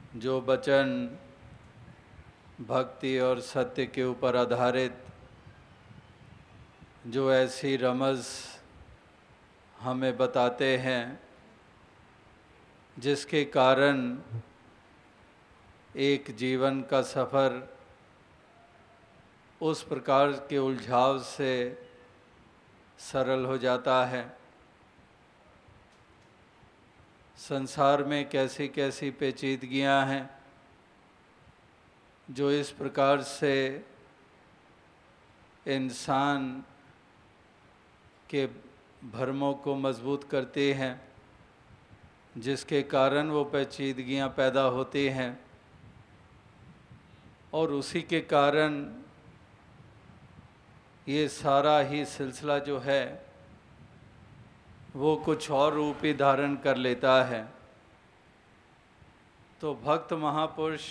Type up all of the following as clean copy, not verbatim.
जो वचन भक्ति और सत्य के ऊपर आधारित, जो ऐसी रमज़ हमें बताते हैं जिसके कारण एक जीवन का सफ़र उस प्रकार के उलझाव से सरल हो जाता है। संसार में कैसी कैसी पेचीदगियां हैं जो इस प्रकार से इंसान के भरमों को मजबूत करती हैं, जिसके कारण वो पेचीदगियां पैदा होती हैं और उसी के कारण ये सारा ही सिलसिला जो है वो कुछ और रूप ही धारण कर लेता है। तो भक्त महापुरुष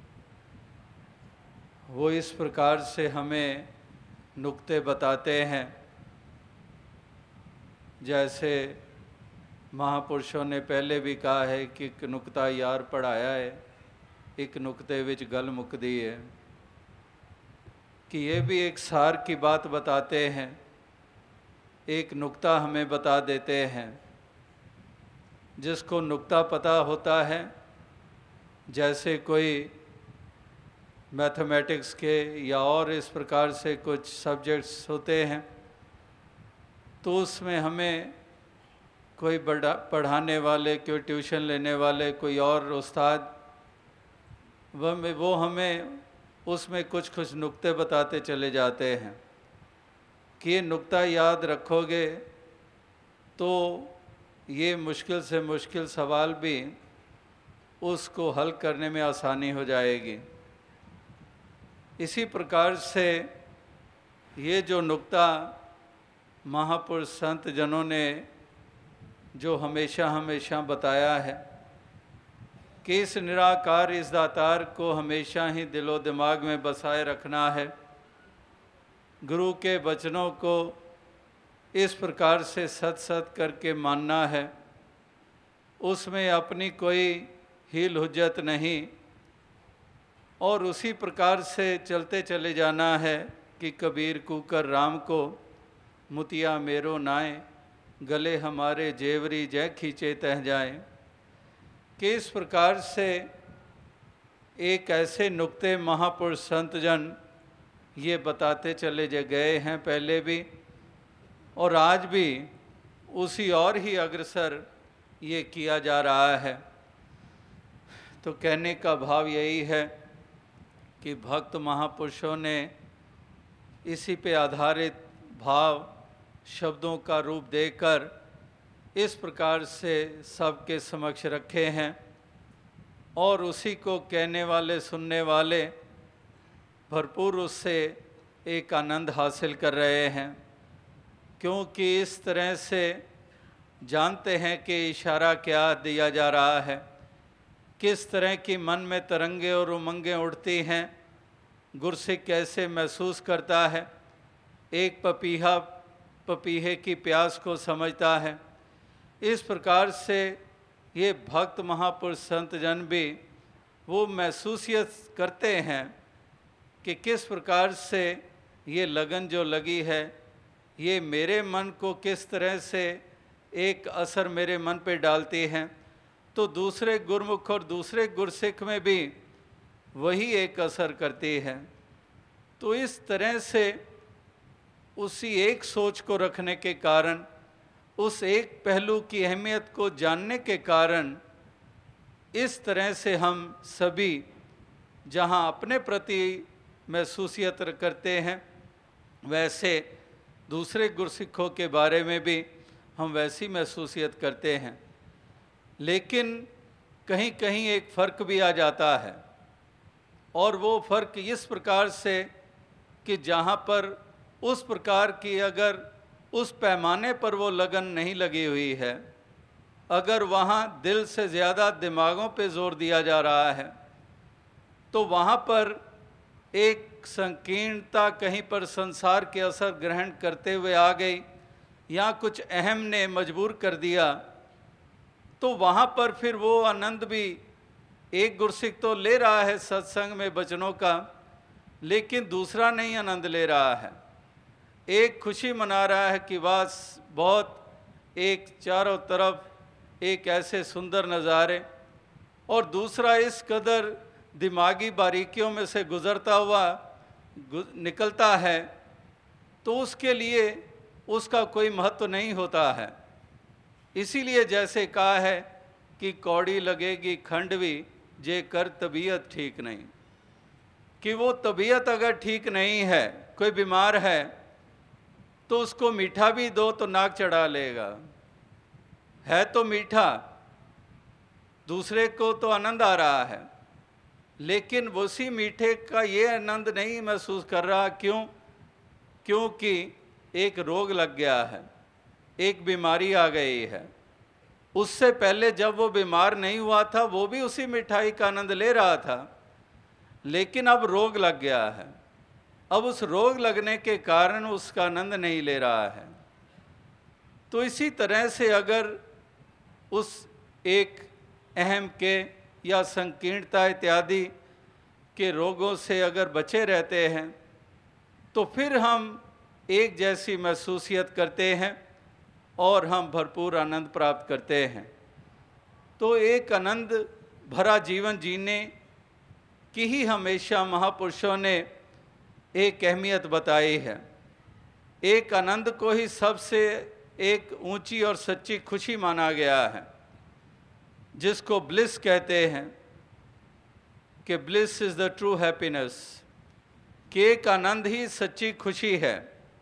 वो इस प्रकार से हमें नुक्ते बताते हैं, जैसे महापुरुषों ने पहले भी कहा है कि एक नुक्ता यार पढ़ाया है, एक नुक्ते विच गल मुकदी है, कि ये भी एक सार की बात बताते हैं, एक नुक्ता हमें बता देते हैं। जिसको नुक्ता पता होता है, जैसे कोई मैथमेटिक्स के या और इस प्रकार से कुछ सब्जेक्ट्स होते हैं, तो उसमें हमें कोई पढ़ाने वाले, कोई ट्यूशन लेने वाले, कोई और उस्ताद वो हमें उसमें कुछ कुछ नुक्ते बताते चले जाते हैं कि ये नुक्ता याद रखोगे तो ये मुश्किल से मुश्किल सवाल भी उसको हल करने में आसानी हो जाएगी। इसी प्रकार से ये जो नुक्ता महापुरुष संत जनों ने जो हमेशा हमेशा बताया है कि इस निराकार, इस दातार को हमेशा ही दिलो दिमाग में बसाए रखना है। गुरु के वचनों को इस प्रकार से सत सत करके मानना है, उसमें अपनी कोई हील हुज्जत नहीं, और उसी प्रकार से चलते चले जाना है कि कबीर कुकर राम को मुतिया मेरो नाए, गले हमारे जेवरी जय खींचे तह जाए। कि इस प्रकार से एक ऐसे नुक्ते महापुरुष संत जन ये बताते चले गए हैं पहले भी, और आज भी उसी और ही अग्रसर ये किया जा रहा है। तो कहने का भाव यही है कि भक्त महापुरुषों ने इसी पे आधारित भाव शब्दों का रूप देकर इस प्रकार से सबके समक्ष रखे हैं, और उसी को कहने वाले, सुनने वाले भरपूर उससे एक आनंद हासिल कर रहे हैं, क्योंकि इस तरह से जानते हैं कि इशारा क्या दिया जा रहा है, किस तरह की मन में तरंगे और उमंगें उठती हैं, गुरसिक कैसे महसूस करता है, एक पपीहा पपीहे की प्यास को समझता है। इस प्रकार से ये भक्त महापुरुष संत जन भी वो महसूसियत करते हैं कि किस प्रकार से ये लगन जो लगी है, ये मेरे मन को किस तरह से एक असर मेरे मन पे डालती हैं, तो दूसरे गुरमुख और दूसरे गुरसिख में भी वही एक असर करती है। तो इस तरह से उसी एक सोच को रखने के कारण, उस एक पहलू की अहमियत को जानने के कारण, इस तरह से हम सभी जहाँ अपने प्रति महसूसियत करते हैं, वैसे दूसरे गुरसिखों के बारे में भी हम वैसी महसूसियत करते हैं। लेकिन कहीं कहीं एक फ़र्क भी आ जाता है, और वो फ़र्क इस प्रकार से कि जहाँ पर उस प्रकार की अगर उस पैमाने पर वो लगन नहीं लगी हुई है, अगर वहाँ दिल से ज़्यादा दिमागों पे जोर दिया जा रहा है, तो वहाँ पर एक संकीर्णता, कहीं पर संसार के असर ग्रहण करते हुए आ गई, या कुछ अहम ने मजबूर कर दिया, तो वहाँ पर फिर वो आनंद भी एक गुरसिक तो ले रहा है सत्संग में वचनों का, लेकिन दूसरा नहीं आनंद ले रहा है। एक खुशी मना रहा है कि बस बहुत एक चारों तरफ एक ऐसे सुंदर नज़ारे, और दूसरा इस कदर दिमागी बारीकियों में से गुज़रता हुआ निकलता है, तो उसके लिए उसका कोई महत्व नहीं होता है। इसीलिए जैसे कहा है कि कौड़ी लगेगी खंडवी जे कर तबीयत ठीक नहीं, कि वो तबीयत अगर ठीक नहीं है, कोई बीमार है, तो उसको मीठा भी दो तो नाक चढ़ा लेगा, है तो मीठा, दूसरे को तो आनंद आ रहा है, लेकिन उसी मीठे का ये आनंद नहीं महसूस कर रहा। क्यों? क्योंकि एक रोग लग गया है, एक बीमारी आ गई है। उससे पहले जब वो बीमार नहीं हुआ था, वो भी उसी मिठाई का आनंद ले रहा था, लेकिन अब रोग लग गया है। अब उस रोग लगने के कारण उसका आनंद नहीं ले रहा है। तो इसी तरह से अगर उस एक अहम के या संकीर्णता इत्यादि के रोगों से अगर बचे रहते हैं, तो फिर हम एक जैसी महसूसियत करते हैं और हम भरपूर आनंद प्राप्त करते हैं। तो एक आनंद भरा जीवन जीने की ही हमेशा महापुरुषों ने एक अहमियत बताई है। एक आनंद को ही सबसे एक ऊंची और सच्ची खुशी माना गया है, जिसको ब्लिस कहते हैं, कि bliss is the true happiness, कि एक आनंद ही सच्ची खुशी है।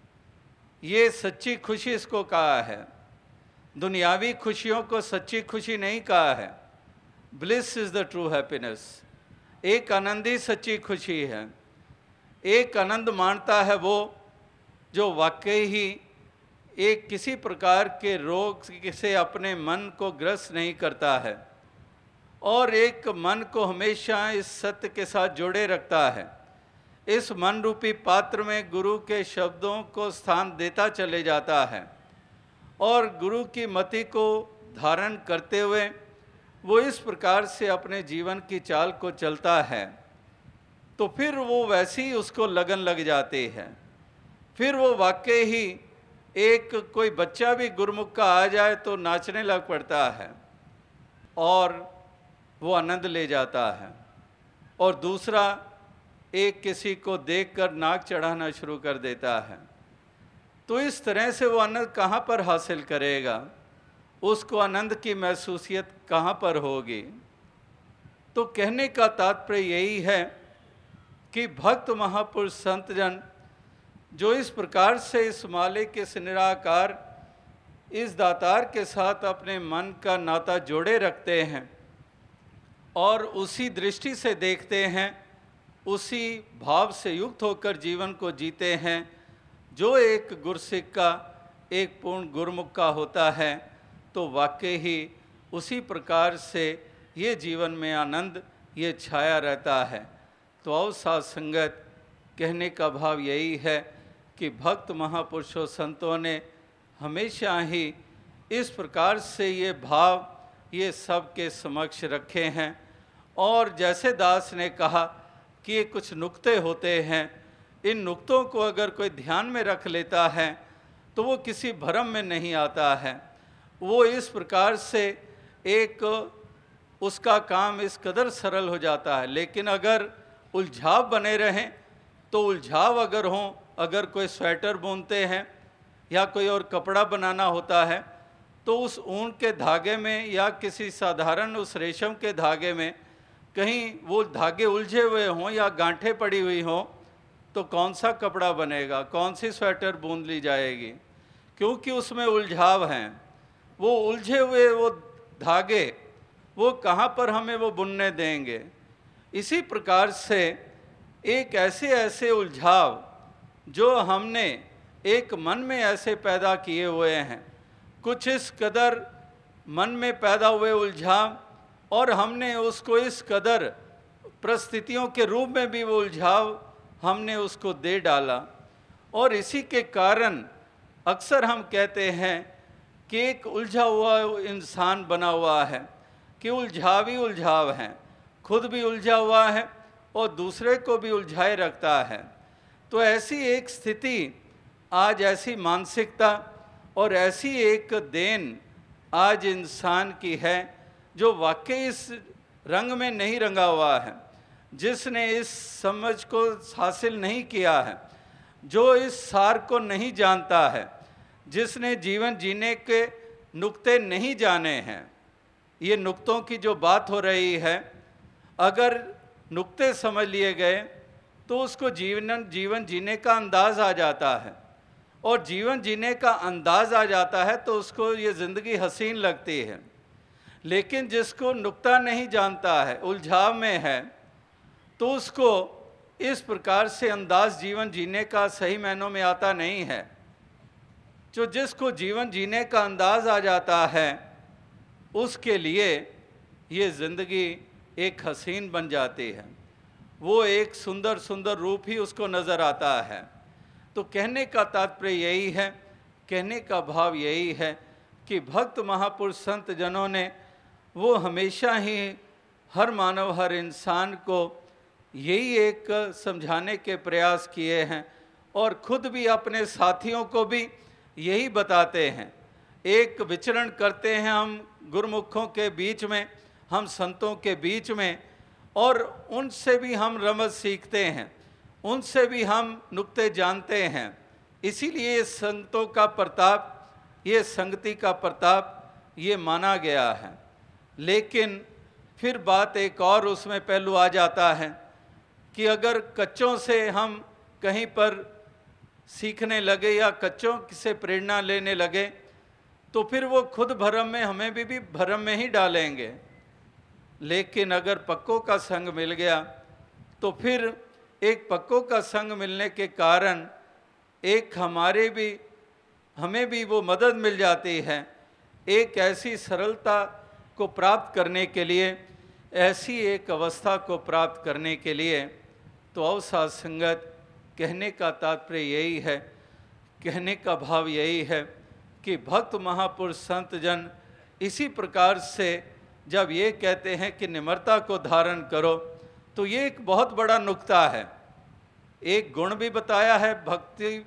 ये सच्ची खुशी इसको कहा है, दुनियावी खुशियों को सच्ची खुशी नहीं कहा है। Bliss is the true happiness, एक आनंद ही सच्ची खुशी है। एक आनंद मानता है वो जो वाकई ही एक किसी प्रकार के रोग से अपने मन को ग्रस्त नहीं करता है, और एक मन को हमेशा इस सत्य के साथ जोड़े रखता है। इस मन रूपी पात्र में गुरु के शब्दों को स्थान देता चले जाता है, और गुरु की मति को धारण करते हुए वो इस प्रकार से अपने जीवन की चाल को चलता है, तो फिर वो वैसी ही उसको लगन लग जाती है। फिर वो वाकई ही एक कोई बच्चा भी गुरुमुख का आ जाए तो नाचने लग पड़ता है और वो आनंद ले जाता है, और दूसरा एक किसी को देखकर नाक चढ़ाना शुरू कर देता है। तो इस तरह से वो आनंद कहाँ पर हासिल करेगा? उसको आनंद की महसूसियत कहाँ पर होगी? तो कहने का तात्पर्य यही है कि भक्त महापुरुष संतजन जो इस प्रकार से इस मालिक के निराकार इस दातार के साथ अपने मन का नाता जोड़े रखते हैं और उसी दृष्टि से देखते हैं, उसी भाव से युक्त होकर जीवन को जीते हैं, जो एक गुरसिक का एक पूर्ण गुरुमुख का होता है, तो वाकई ही उसी प्रकार से ये जीवन में आनंद ये छाया रहता है। तो आओ साथ संगत, कहने का भाव यही है कि भक्त महापुरुषों संतों ने हमेशा ही इस प्रकार से ये भाव ये सबके समक्ष रखे हैं। और जैसे दास ने कहा कि ये कुछ नुक्ते होते हैं, इन नुक्तों को अगर कोई ध्यान में रख लेता है तो वो किसी भ्रम में नहीं आता है। वो इस प्रकार से एक उसका काम इस कदर सरल हो जाता है। लेकिन अगर उलझाव बने रहें तो उलझाव अगर हों, अगर कोई स्वेटर बुनते हैं या कोई और कपड़ा बनाना होता है, तो उस ऊन के धागे में या किसी साधारण उस रेशम के धागे में कहीं वो धागे उलझे हुए हों या गांठें पड़ी हुई हों, तो कौन सा कपड़ा बनेगा, कौन सी स्वेटर बूंद ली जाएगी? क्योंकि उसमें उलझाव हैं। वो उलझे हुए वो धागे वो कहाँ पर हमें वो बुनने देंगे? इसी प्रकार से एक ऐसे उलझाव जो हमने एक मन में ऐसे पैदा किए हुए हैं, कुछ इस कदर मन में पैदा हुए उलझाव, और हमने उसको इस कदर परिस्थितियों के रूप में भी वो उलझाव हमने उसको दे डाला। और इसी के कारण अक्सर हम कहते हैं कि एक उलझा हुआ इंसान बना हुआ है, कि उलझाव ही उलझाव हैं। खुद भी उलझा हुआ है और दूसरे को भी उलझाए रखता है। तो ऐसी एक स्थिति आज, ऐसी मानसिकता और ऐसी एक देन आज इंसान की है जो वाकई इस रंग में नहीं रंगा हुआ है, जिसने इस समझ को हासिल नहीं किया है, जो इस सार को नहीं जानता है, जिसने जीवन जीने के नुक्ते नहीं जाने हैं। ये नुक्तों की जो बात हो रही है, अगर नुक्ते समझ लिए गए तो उसको जीवन जीने का अंदाज आ जाता है, और जीवन जीने का अंदाज आ जाता है तो उसको ये ज़िंदगी हसीन लगती है। लेकिन जिसको नुक्ता नहीं जानता है, उलझाव में है, तो उसको इस प्रकार से अंदाज जीवन जीने का सही मायनों में आता नहीं है। जो जिसको जीवन जीने का अंदाज आ जाता है, उसके लिए ये ज़िंदगी एक हसीन बन जाती है, वो एक सुंदर सुंदर रूप ही उसको नज़र आता है। तो कहने का तात्पर्य यही है, कहने का भाव यही है कि भक्त महापुरुष संत जनों ने वो हमेशा ही हर मानव, हर इंसान को यही एक समझाने के प्रयास किए हैं, और खुद भी अपने साथियों को भी यही बताते हैं। एक विचरण करते हैं हम गुरुमुखों के बीच में, हम संतों के बीच में, और उनसे भी हम रमज सीखते हैं, उनसे भी हम नुक्ते जानते हैं। इसीलिए ये संतों का प्रताप, ये संगति का प्रताप ये माना गया है। लेकिन फिर बात एक और उसमें पहलू आ जाता है कि अगर कच्चों से हम कहीं पर सीखने लगे या कच्चों से प्रेरणा लेने लगे, तो फिर वो खुद भरम में, हमें भी भरम में ही डालेंगे। लेकिन अगर पक्कों का संग मिल गया, तो फिर एक पक्कों का संग मिलने के कारण एक हमें भी वो मदद मिल जाती है, एक ऐसी सरलता को प्राप्त करने के लिए, ऐसी एक अवस्था को प्राप्त करने के लिए। तो अवसाद संगत, कहने का तात्पर्य यही है, कहने का भाव यही है कि भक्त महापुरुष संत जन इसी प्रकार से जब ये कहते हैं कि निम्रता को धारण करो, तो ये एक बहुत बड़ा नुक्ता है। एक गुण भी बताया है भक्ति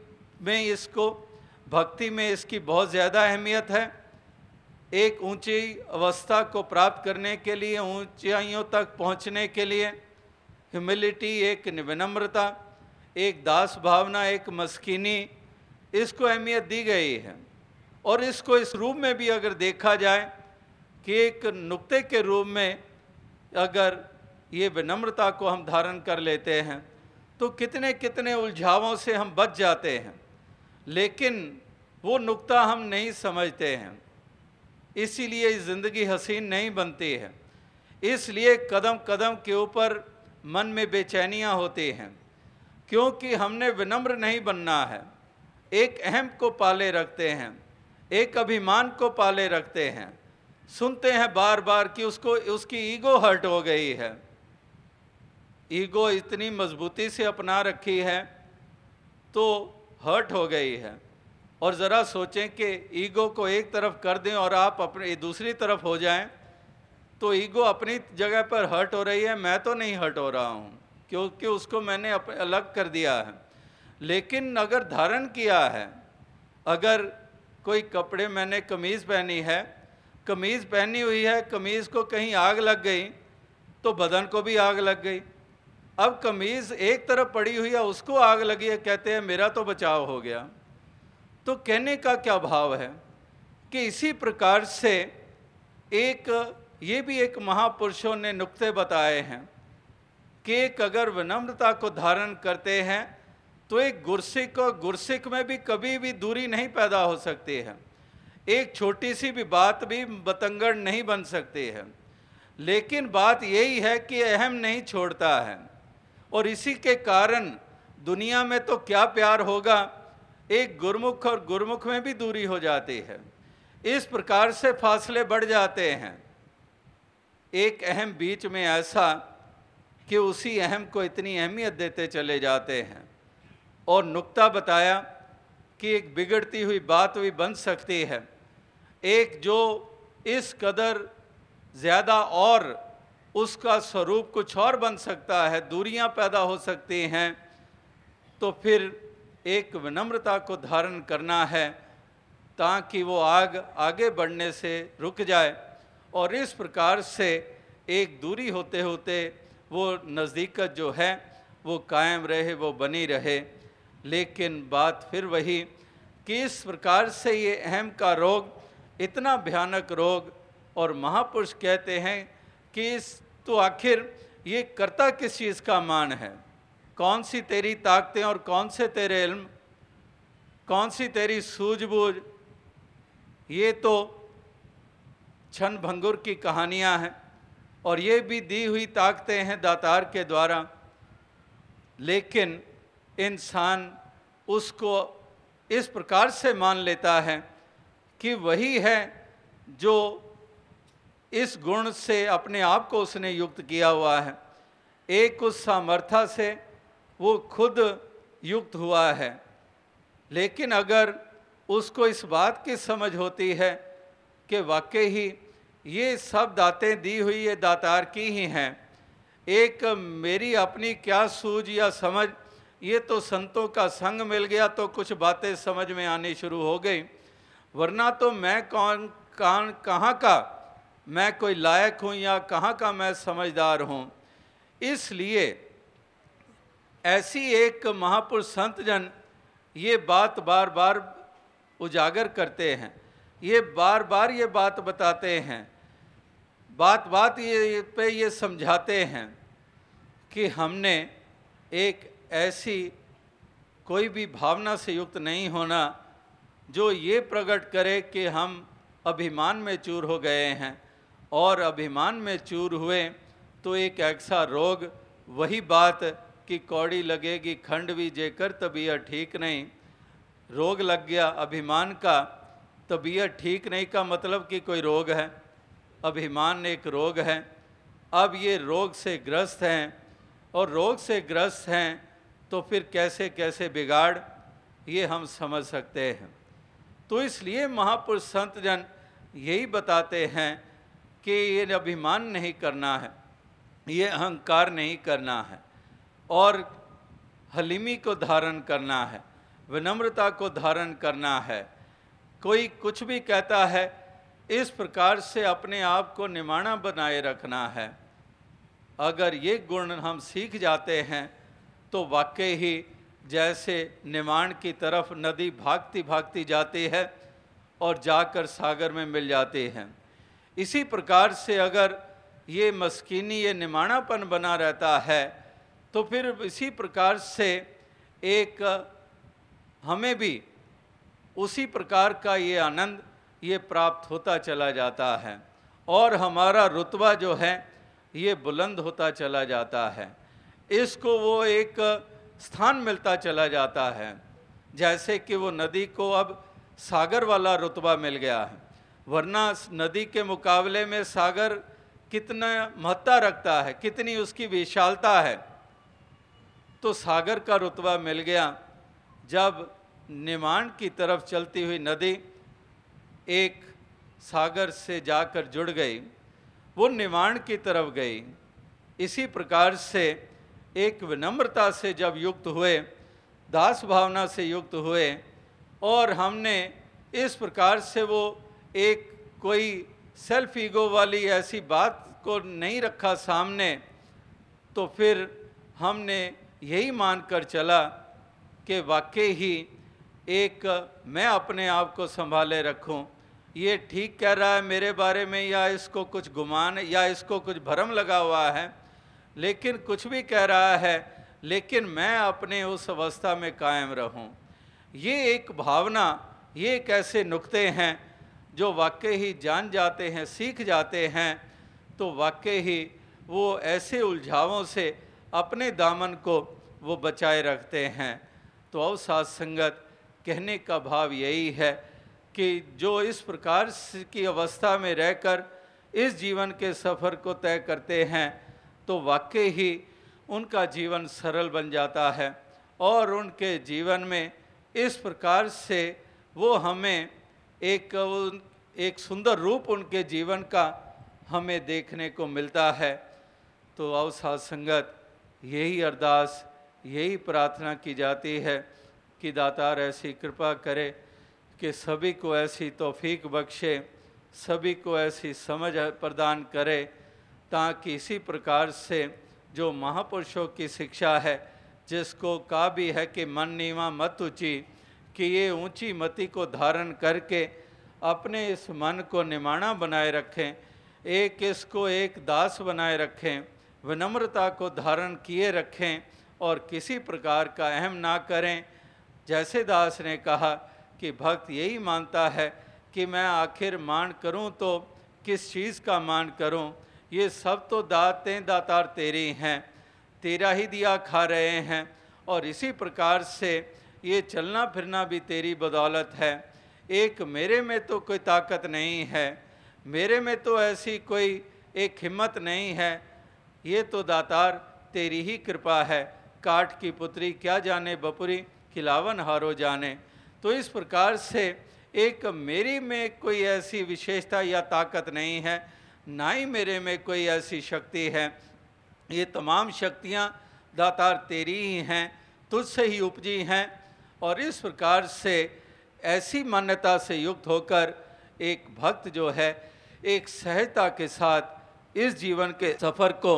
में इसकी बहुत ज़्यादा अहमियत है। एक ऊंची अवस्था को प्राप्त करने के लिए, ऊंचाइयों तक पहुंचने के लिए ह्यूमिलिटी, एक विनम्रता, एक दास भावना, एक मस्कीनी, इसको अहमियत दी गई है। और इसको इस रूप में भी अगर देखा जाए कि एक नुक्ते के रूप में अगर ये विनम्रता को हम धारण कर लेते हैं, तो कितने कितने उलझावों से हम बच जाते हैं। लेकिन वो नुक्ता हम नहीं समझते हैं, इसीलिए ज़िंदगी हसीन नहीं बनती है। इसलिए कदम कदम के ऊपर मन में बेचैनियाँ होती हैं, क्योंकि हमने विनम्र नहीं बनना है। एक अहम को पाले रखते हैं, एक अभिमान को पाले रखते हैं। सुनते हैं बार बार कि उसकी ईगो हर्ट हो गई है, ईगो इतनी मजबूती से अपना रखी है तो हर्ट हो गई है। और ज़रा सोचें कि ईगो को एक तरफ कर दें और आप अपनी दूसरी तरफ हो जाएं, तो ईगो अपनी जगह पर हर्ट हो रही है, मैं तो नहीं हर्ट हो रहा हूँ, क्योंकि उसको मैंने अलग कर दिया है। लेकिन अगर धारण किया है, अगर कोई कपड़े, मैंने कमीज़ पहनी है, कमीज़ पहनी हुई है, कमीज़ को कहीं आग लग गई तो बदन को भी आग लग गई। अब कमीज़ एक तरफ पड़ी हुई है, उसको आग लगी है, कहते हैं मेरा तो बचाव हो गया। तो कहने का क्या भाव है कि इसी प्रकार से ये भी एक महापुरुषों ने नुक्ते बताए हैं कि एक अगर विनम्रता को धारण करते हैं तो एक गुरसिक में भी कभी भी दूरी नहीं पैदा हो सकती है। एक छोटी सी भी बात भी बतंगड़ नहीं बन सकती है। लेकिन बात यही है कि अहम नहीं छोड़ता है, और इसी के कारण दुनिया में तो क्या प्यार होगा, एक गुरमुख और गुरमुख में भी दूरी हो जाती है। इस प्रकार से फासले बढ़ जाते हैं। एक अहम बीच में ऐसा कि उसी अहम को इतनी अहमियत देते चले जाते हैं। और नुक्ता बताया कि एक बिगड़ती हुई बात भी बन सकती है, एक जो इस कदर ज़्यादा और उसका स्वरूप कुछ और बन सकता है, दूरियां पैदा हो सकती हैं, तो फिर एक विनम्रता को धारण करना है ताकि वो आगे बढ़ने से रुक जाए और इस प्रकार से एक दूरी होते होते वो नज़दीकत जो है वो कायम रहे, वो बनी रहे। लेकिन बात फिर वही कि इस प्रकार से ये अहम का रोग इतना भयानक रोग, और महापुरुष कहते हैं कि इस तो आखिर ये करता किस चीज़ का मान है, कौन सी तेरी ताकतें और कौन से तेरे इल्म, कौन सी तेरी सूझबूझ, ये तो क्षण भंगुर की कहानियां हैं और ये भी दी हुई ताकतें हैं दातार के द्वारा। लेकिन इंसान उसको इस प्रकार से मान लेता है कि वही है जो इस गुण से अपने आप को उसने युक्त किया हुआ है, एक उस सामर्थ्य से वो खुद युक्त हुआ है। लेकिन अगर उसको इस बात की समझ होती है कि वाकई ही ये सब दातें दी हुई ये दातार की ही हैं, एक मेरी अपनी क्या सूझ या समझ, ये तो संतों का संग मिल गया तो कुछ बातें समझ में आनी शुरू हो गई, वरना तो मैं कहाँ का मैं कोई लायक हूँ या कहाँ का मैं समझदार हूँ। इसलिए ऐसी एक महापुरुष संत जन ये बात बार बार उजागर करते हैं, ये बार बार ये बात बताते हैं, बात बात ये समझाते हैं कि हमने एक ऐसी कोई भी भावना से युक्त नहीं होना जो ये प्रकट करे कि हम अभिमान में चूर हो गए हैं, और अभिमान में चूर हुए तो एक ऐसा रोग, वही बात कि कौड़ी लगेगी खंड भी जेकर तबीयत ठीक नहीं, रोग लग गया अभिमान का, तबीयत ठीक नहीं का मतलब कि कोई रोग है, अभिमान एक रोग है। अब ये रोग से ग्रस्त हैं, और रोग से ग्रस्त हैं तो फिर कैसे कैसे बिगाड़ ये हम समझ सकते हैं। तो इसलिए महापुरुष संत जन यही बताते हैं कि ये अभिमान नहीं करना है, ये अहंकार नहीं करना है, और हलीमी को धारण करना है, विनम्रता को धारण करना है। कोई कुछ भी कहता है, इस प्रकार से अपने आप को निमाणा बनाए रखना है। अगर ये गुण हम सीख जाते हैं तो वाकई ही जैसे निमाण की तरफ नदी भागती भागती जाती है और जाकर सागर में मिल जाती है, इसी प्रकार से अगर ये मस्कीनी, ये निमाणापन बना रहता है तो फिर इसी प्रकार से एक हमें भी उसी प्रकार का ये आनंद ये प्राप्त होता चला जाता है, और हमारा रुतबा जो है ये बुलंद होता चला जाता है, इसको वो एक स्थान मिलता चला जाता है। जैसे कि वो नदी को अब सागर वाला रुतबा मिल गया है, वरना नदी के मुकाबले में सागर कितना महत्ता रखता है, कितनी उसकी विशालता है, तो सागर का रुतबा मिल गया। जब निमाण की तरफ चलती हुई नदी एक सागर से जाकर जुड़ गई, वो निमाण की तरफ गई। इसी प्रकार से एक विनम्रता से जब युक्त हुए, दास भावना से युक्त हुए, और हमने इस प्रकार से वो एक कोई सेल्फ ईगो वाली ऐसी बात को नहीं रखा सामने, तो फिर हमने यही मानकर चला कि वाकई ही एक मैं अपने आप को संभाले रखूं, ये ठीक कह रहा है मेरे बारे में, या इसको कुछ गुमान या इसको कुछ भरम लगा हुआ है, लेकिन कुछ भी कह रहा है, लेकिन मैं अपने उस अवस्था में कायम रहूं। ये एक भावना, ये एक ऐसे नुक्ते हैं जो वाकई ही जान जाते हैं, सीख जाते हैं, तो वाकई ही वो ऐसे उलझावों से अपने दामन को वो बचाए रखते हैं। तो अवसाद संगत कहने का भाव यही है कि जो इस प्रकार की अवस्था में रहकर इस जीवन के सफ़र को तय करते हैं, तो वाकई ही उनका जीवन सरल बन जाता है, और उनके जीवन में इस प्रकार से वो हमें एक सुंदर रूप उनके जीवन का हमें देखने को मिलता है। तो आओ साध संगत, यही अरदास, यही प्रार्थना की जाती है कि दातार ऐसी कृपा करे कि सभी को ऐसी तौफीक बख्शे, सभी को ऐसी समझ प्रदान करे, ताकि इसी प्रकार से जो महापुरुषों की शिक्षा है, जिसको कहा भी है कि मन नीवा मत ऊँची, कि ये ऊंची मति को धारण करके अपने इस मन को निमाणा बनाए रखें, एक इसको एक दास बनाए रखें, विनम्रता को धारण किए रखें और किसी प्रकार का अहम ना करें। जैसे दास ने कहा कि भक्त यही मानता है कि मैं आखिर मान करूं तो किस चीज़ का मान करूं, ये सब तो दातें दातार तेरी हैं, तेरा ही दिया खा रहे हैं, और इसी प्रकार से ये चलना फिरना भी तेरी बदौलत है। एक मेरे में तो कोई ताकत नहीं है, मेरे में तो ऐसी कोई एक हिम्मत नहीं है, ये तो दातार तेरी ही कृपा है। काठ की पुत्री क्या जाने बपुरी, खिलावन हारो जाने। तो इस प्रकार से एक मेरी में कोई ऐसी विशेषता या ताकत नहीं है, ना ही मेरे में कोई ऐसी शक्ति है। ये तमाम शक्तियाँ दातार तेरी ही हैं, तुझसे ही उपजी हैं। और इस प्रकार से ऐसी मान्यता से युक्त होकर एक भक्त जो है एक सहजता के साथ इस जीवन के सफ़र को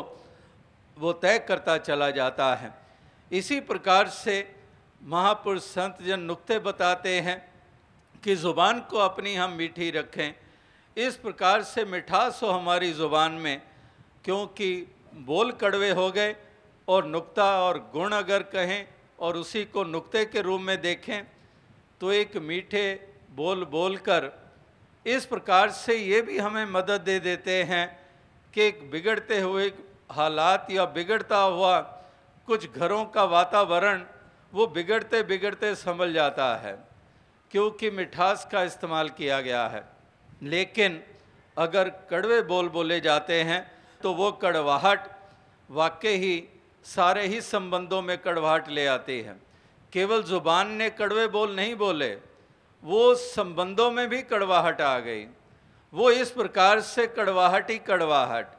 वो तय करता चला जाता है। इसी प्रकार से महापुरुष संत जन नुक्ते बताते हैं कि ज़ुबान को अपनी हम मीठी रखें। इस प्रकार से मिठास हो हमारी ज़ुबान में, क्योंकि बोल कड़वे हो गए और नुक्ता और गुण अगर कहें और उसी को नुक्ते के रूप में देखें तो एक मीठे बोल बोलकर इस प्रकार से ये भी हमें मदद दे देते हैं कि एक बिगड़ते हुए हालात या बिगड़ता हुआ कुछ घरों का वातावरण वो बिगड़ते बिगड़ते संभल जाता है, क्योंकि मिठास का इस्तेमाल किया गया है। लेकिन अगर कड़वे बोल बोले जाते हैं तो वो कड़वाहट वाकई ही सारे ही संबंधों में कड़वाहट ले आती है। केवल ज़ुबान ने कड़वे बोल नहीं बोले, वो संबंधों में भी कड़वाहट आ गई। वो इस प्रकार से कड़वाहट ही कड़वाहट,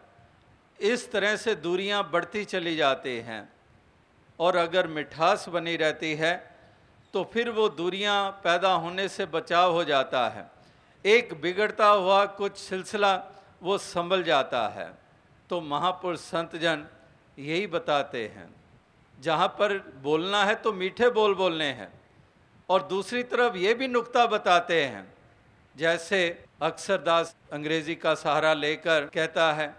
इस तरह से दूरियां बढ़ती चली जाती हैं। और अगर मिठास बनी रहती है तो फिर वो दूरियां पैदा होने से बचाव हो जाता है, एक बिगड़ता हुआ कुछ सिलसिला वो संभल जाता है। तो महापुरुष संत जन यही बताते हैं, जहाँ पर बोलना है तो मीठे बोल बोलने हैं, और दूसरी तरफ ये भी नुक्ता बताते हैं, जैसे अक्सर दास अंग्रेजी का सहारा लेकर कहता है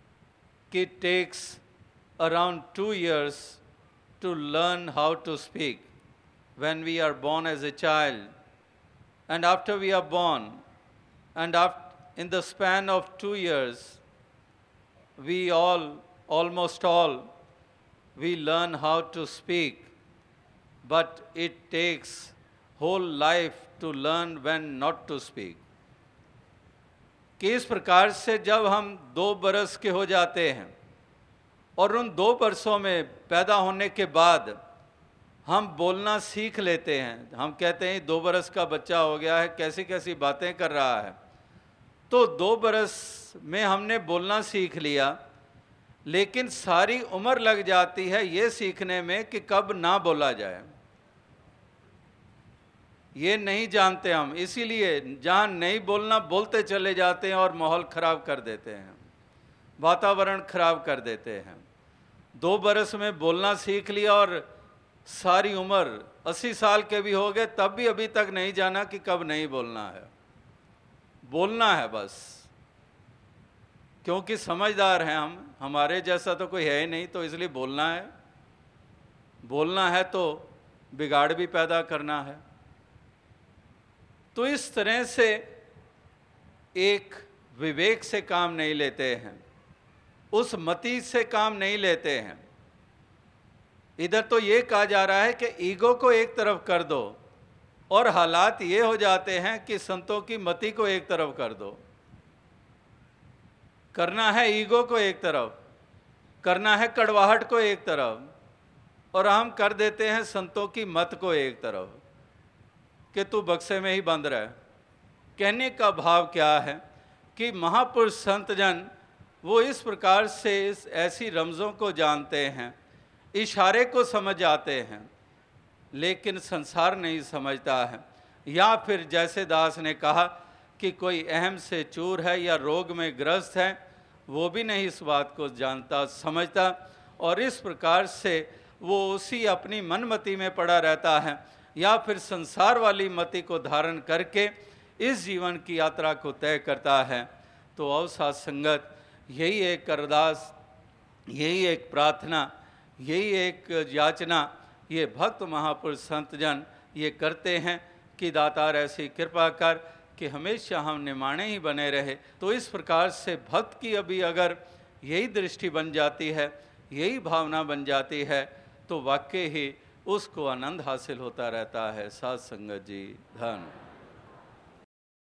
कि takes around 2 years to learn how to speak when we are born as a child, and after we are born, and in the span of 2 years, we almost all, we learn how to speak, but it takes whole life to learn when not to speak. कि इस प्रकार से जब हम 2 बरस के हो जाते हैं और उन 2 बरसों में पैदा होने के बाद हम बोलना सीख लेते हैं, हम कहते हैं 2 बरस का बच्चा हो गया है, कैसी कैसी बातें कर रहा है। तो 2 बरस में हमने बोलना सीख लिया, लेकिन सारी उम्र लग जाती है ये सीखने में कि कब ना बोला जाए। ये नहीं जानते हम, इसीलिए जहाँ नहीं बोलना बोलते चले जाते हैं और माहौल ख़राब कर देते हैं, वातावरण ख़राब कर देते हैं। 2 बरस में बोलना सीख लिया और सारी उम्र 80 साल के भी हो गए तब भी अभी तक नहीं जाना कि कब नहीं बोलना है। बोलना है बस, क्योंकि समझदार हैं हम, हमारे जैसा तो कोई है ही नहीं, तो इसलिए बोलना है। बोलना है तो बिगाड़ भी पैदा करना है। तो इस तरह से एक विवेक से काम नहीं लेते हैं, उस मति से काम नहीं लेते हैं। इधर तो ये कहा जा रहा है कि ईगो को एक तरफ कर दो, और हालात ये हो जाते हैं कि संतों की मति को एक तरफ कर दो। करना है ईगो को एक तरफ, करना है कड़वाहट को एक तरफ, और हम कर देते हैं संतों की मत को एक तरफ कि तू बक्से में ही बंद रहे। कहने का भाव क्या है कि महापुरुष संत जन वो इस प्रकार से इस ऐसी रमज़ों को जानते हैं, इशारे को समझ आते हैं, लेकिन संसार नहीं समझता है। या फिर जैसे दास ने कहा कि कोई अहम से चूर है या रोग में ग्रस्त है, वो भी नहीं इस बात को जानता समझता, और इस प्रकार से वो उसी अपनी मनमति में पड़ा रहता है, या फिर संसार वाली मति को धारण करके इस जीवन की यात्रा को तय करता है। तो अवसाद संगत, यही एक अरदास, यही एक प्रार्थना, यही एक याचना ये भक्त महापुरुष संत जन ये करते हैं कि दातार ऐसी कृपा कर कि हमेशा हम निमाणे ही बने रहे। तो इस प्रकार से भक्त की अभी अगर यही दृष्टि बन जाती है, यही भावना बन जाती है, तो वाकई ही उसको आनंद हासिल होता रहता है। साध संगत जी, धन।